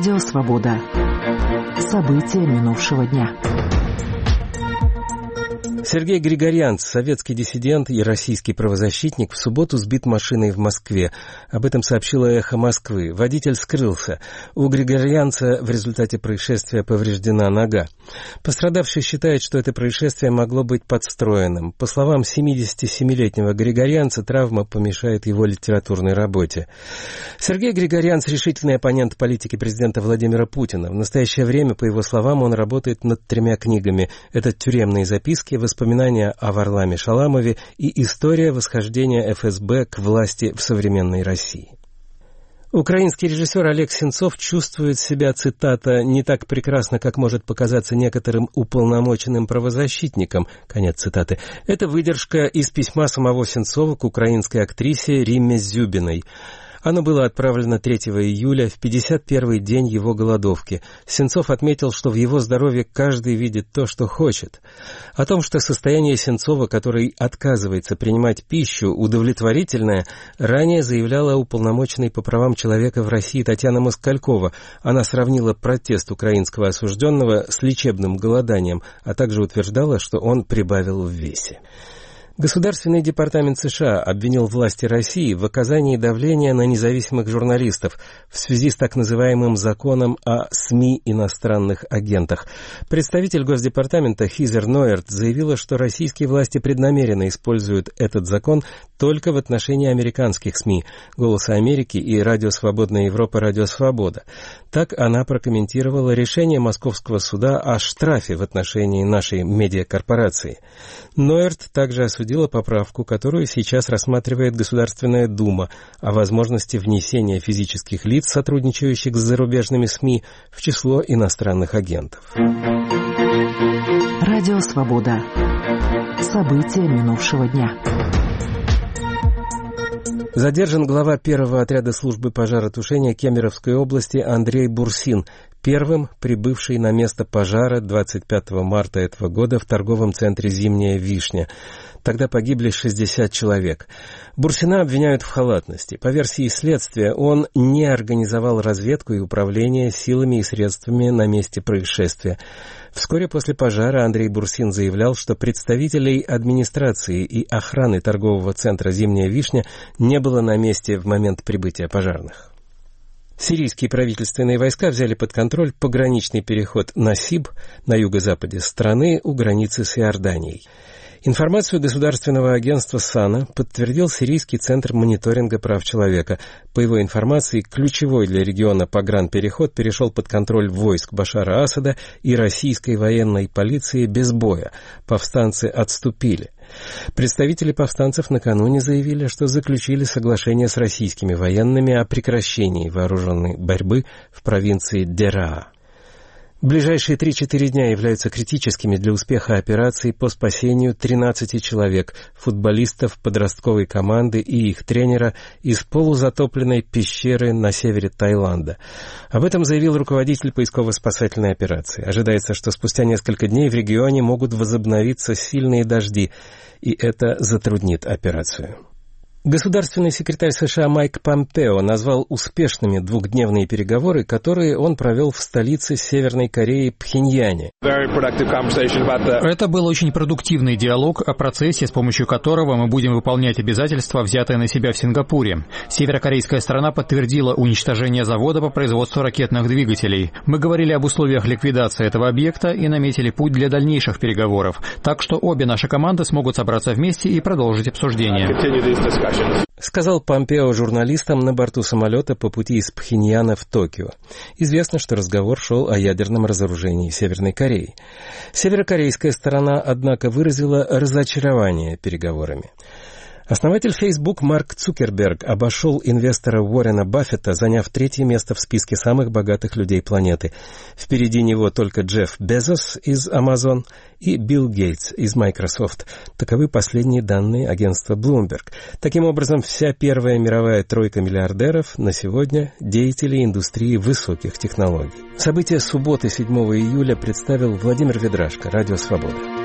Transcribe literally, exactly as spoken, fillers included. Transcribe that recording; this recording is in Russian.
Радио «Свобода». События минувшего дня. Сергей Григорянц, советский диссидент и российский правозащитник, в субботу сбит машиной в Москве. Об этом сообщило «Эхо Москвы». Водитель скрылся. У Григорянца в результате происшествия повреждена нога. Пострадавший считает, что это происшествие могло быть подстроенным. По словам семидесятисемилетнего Григорянца, травма помешает его литературной работе. Сергей Григорянц – решительный оппонент политики президента Владимира Путина. В настоящее время, по его словам, он работает над тремя книгами. Это «Тюремные записки», «Воспоминания о Варламе Шаламове» и «История восхождения эф эс бэ к власти в современной России». Украинский режиссер Олег Сенцов чувствует себя, цитата, «не так прекрасно, как может показаться некоторым уполномоченным правозащитникам». Конец цитаты. Это выдержка из письма самого Сенцова к украинской актрисе Римме Зюбиной. Оно было отправлено третьего июля, в пятьдесят первый день его голодовки. Сенцов отметил, что в его здоровье каждый видит то, что хочет. О том, что состояние Сенцова, который отказывается принимать пищу, удовлетворительное, ранее заявляла уполномоченный по правам человека в России Татьяна Москалькова. Она сравнила протест украинского осужденного с лечебным голоданием, а также утверждала, что он прибавил в весе. Государственный департамент США обвинил власти России в оказании давления на независимых журналистов в связи с так называемым законом о СМИ иностранных агентах. Представитель Госдепартамента Хизер Нойерт заявила, что российские власти преднамеренно используют этот закон только в отношении американских СМИ «Голоса Америки» и «Радио Свободная Европа», «Радио Свобода». Так она прокомментировала решение московского суда о штрафе в отношении нашей медиакорпорации. Нойерт также осудила осудила поправку, которую сейчас рассматривает Государственная Дума, о возможности внесения физических лиц, сотрудничающих с зарубежными СМИ, в число иностранных агентов. Радио «Свобода». События минувшего дня. Задержан глава первого отряда службы пожаротушения Кемеровской области Андрей Бурсин, первым прибывший на место пожара двадцать пятого марта этого года в торговом центре «Зимняя вишня». Тогда погибли шестьдесят человек. Бурсина обвиняют в халатности. По версии следствия, он не организовал разведку и управление силами и средствами на месте происшествия. Вскоре после пожара Андрей Бурсин заявлял, что представителей администрации и охраны торгового центра «Зимняя вишня» не было на месте в момент прибытия пожарных. Сирийские правительственные войска взяли под контроль пограничный переход Насиб на юго-западе страны у границы с Иорданией. Информацию государственного агентства САНА подтвердил Сирийский центр мониторинга прав человека. По его информации, ключевой для региона погранпереход перешел под контроль войск Башара Асада и российской военной полиции без боя. Повстанцы отступили. Представители повстанцев накануне заявили, что заключили соглашение с российскими военными о прекращении вооруженной борьбы в провинции Дераа. Ближайшие три-четыре дня являются критическими для успеха операции по спасению тринадцати человек, футболистов подростковой команды и их тренера из полузатопленной пещеры на севере Таиланда. Об этом заявил руководитель поисково-спасательной операции. Ожидается, что спустя несколько дней в регионе могут возобновиться сильные дожди, и это затруднит операцию. Государственный секретарь США Майк Помпео назвал успешными двухдневные переговоры, которые он провел в столице Северной Кореи Пхеньяне. Это был очень продуктивный диалог о процессе, с помощью которого мы будем выполнять обязательства, взятые на себя в Сингапуре. Северокорейская сторона подтвердила уничтожение завода по производству ракетных двигателей. Мы говорили об условиях ликвидации этого объекта и наметили путь для дальнейших переговоров. Так что обе наши команды смогут собраться вместе и продолжить обсуждение. Сказал Помпео журналистам на борту самолета по пути из Пхеньяна в Токио. Известно, что разговор шел о ядерном разоружении Северной Кореи. Северокорейская сторона, однако, выразила разочарование переговорами. Основатель Facebook Марк Цукерберг обошел инвестора Уоррена Баффета, заняв третье место в списке самых богатых людей планеты. Впереди него только Джефф Безос из Amazon и Билл Гейтс из Microsoft. Таковы последние данные агентства Bloomberg. Таким образом, вся первая мировая тройка миллиардеров на сегодня – деятели индустрии высоких технологий. События субботы седьмого июля представил Владимир Ведрашко, Радио Свобода.